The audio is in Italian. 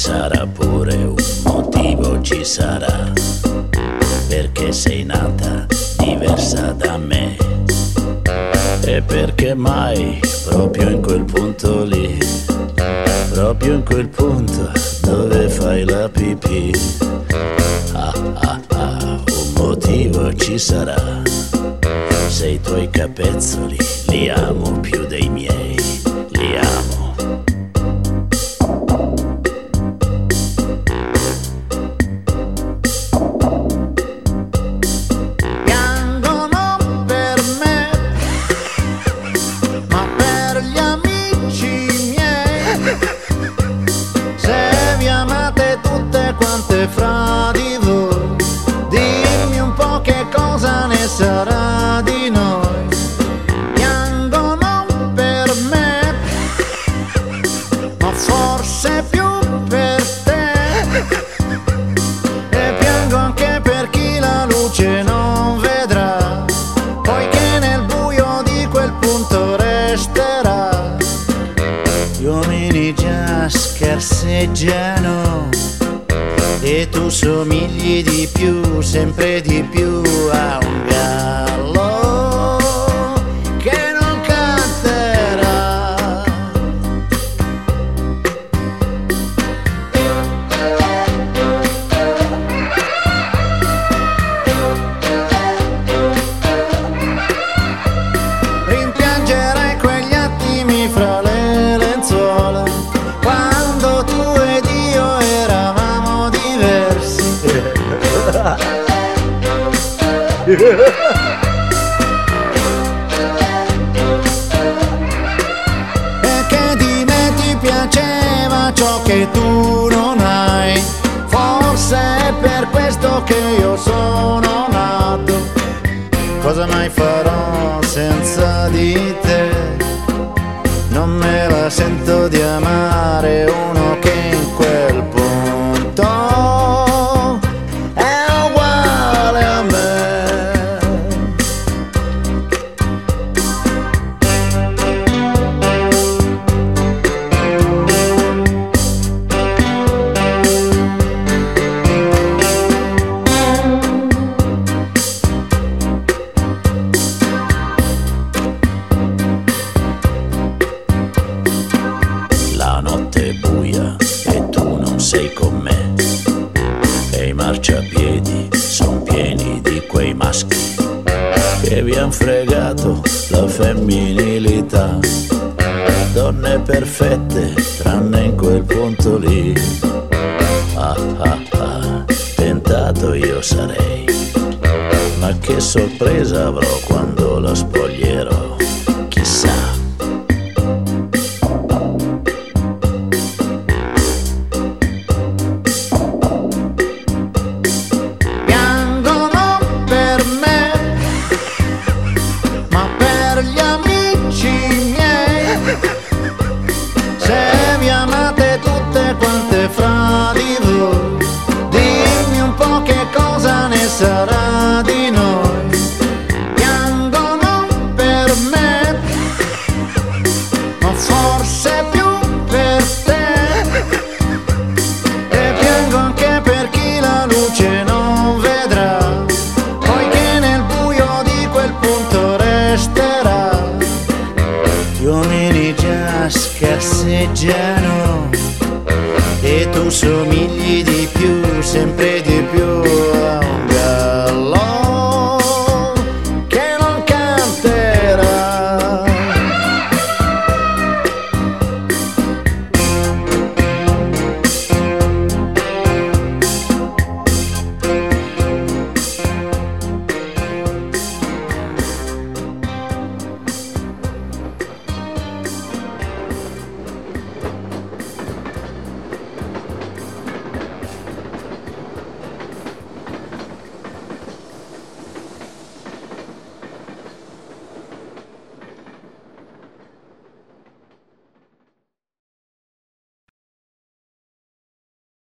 sarà pure un motivo, ci sarà, perché sei nata diversa da me. E perché mai proprio in quel punto lì, proprio in quel punto dove fai la pipì. Un motivo ci sarà, se i tuoi capezzoli li amo più dei miei, li amo. Fra di voi, dimmi un po' che cosa ne sarà di noi. Piangono per me, ma forse più per te. E piango anche per chi la luce non vedrà, poiché nel buio di quel punto resterà. Gli uomini già scherzeggiano e tu somigli di più, sempre di più a un gallo che non canterà. Rimpiangerai quegli attimi fra le lenzuola, quando tu ed io eravamo diversi. E che di me ti piaceva ciò che tu non hai, forse è per questo che io sono nato. Cosa mai farò senza di te? Non me la sento di amare uno che in quel punto è uguale a me. La notte è buia e tu non sei con me, e i marciapiedi son pieni di quei maschi che vi han fregato la femminilità. Donne perfette tranne in quel punto lì. Tentato io sarei, ma che sorpresa avrò quando la spoglierò, chissà. Se vi amate tutte quante fra di voi, dimmi un po' che cosa ne sarà di noi. Piangono per me, ma forse più per te. E piango anche per chi la luce non vedrà, poiché nel buio di quel punto resterà. Gli uomini già scherzeggiano e tu somigli di più, sempre di più a un